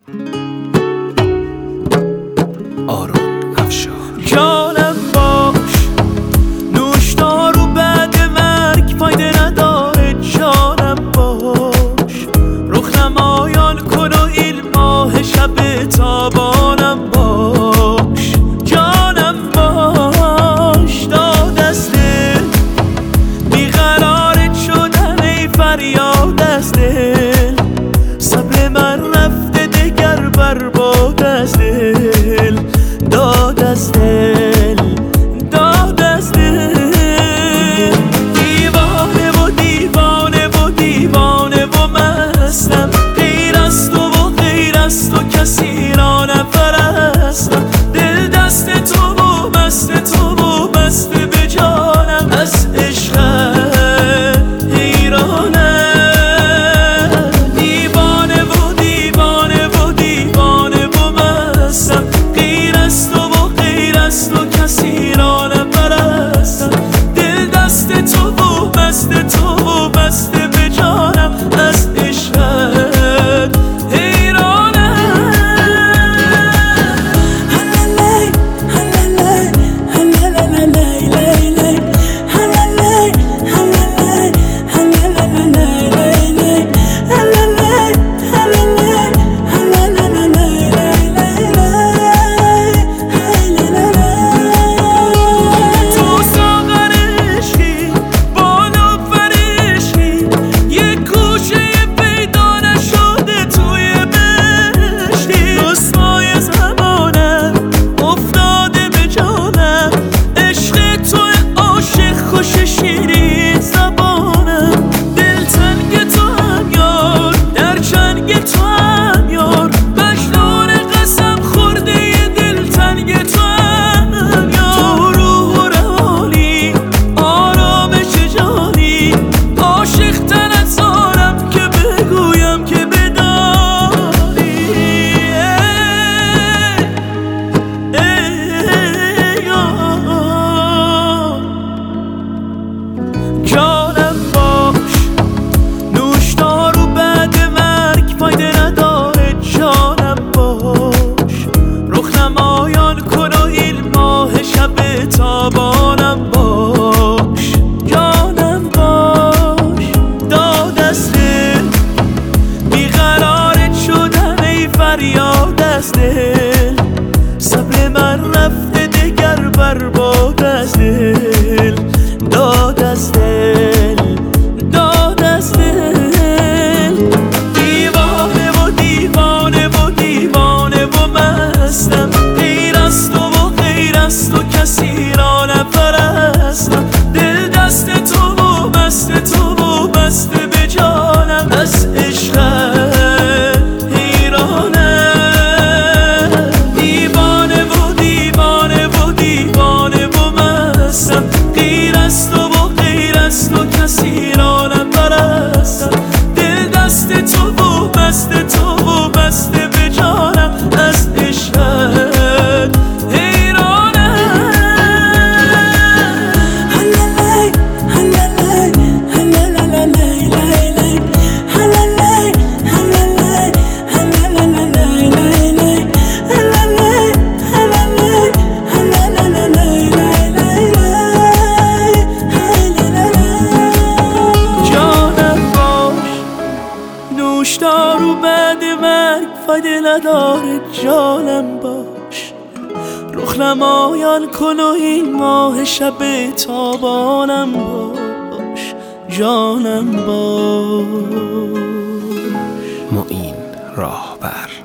آرون افشار. جانم باش، نوشدار و بعد مرگ فایده نداره. جانم باش، رخ نمایان کن و این ماه شب تابانم باش. جانم باش، داد از دل بیقرارت شدن ای فریاد از دل. صبر من رفته دگر برباد از دل. داد از دل، داد از دل. دیوانه و دیوانه و دیوانه و مستم، غیر از تو و غیر از تو کسی را نپرستم. دل دست تو و مست تو و مست به جانم، از عشقت حیرانم. دیوانه و دیوانه و دیوانه و مستم، غیر از تو و غیر از تو کسی را نپرستم. دل دست تو و مست تو و مست به جانم، از عشقت حیرانم. شیرین زبانم، دلتنگ تو هم یار، در چنگ تو هم یار. مجنون قسم خورده دلتنگ تو هم یار. تو روح و روانی، آرامش جانی، عاشق تن از آرم که بگویم که بدانی. جانم باش، نوشدار و بعد مرگ فایده نداره. جانم باش، رخ نمایان کن و این ماه شب تابانم باش. جانم باش، داد از دل بیقرارت شدن ای فریاد از دل. صبر من رفته دگر برباد از دل. داد از دل، داد از دل. دیوانه و دیوانه و دیوانه و مستم، غیر از تو و غیر از تو کسی را نپرستم. دل دست تو و مست تو و مست به جانم، از عشقت حیرانم. دیوانه و دیوانه و دیوانه و مستم، غیر از تو و غیر از تو کسی را نپرستم. دل دست تو و مست تو و مست به جانم، از عشقت حیرانم. نوشدار و بعد مرگ فایده نداره. جانم باش، رخ نمایان کن و این ماه شب تابانم باش. جانم باش. معین راهبر.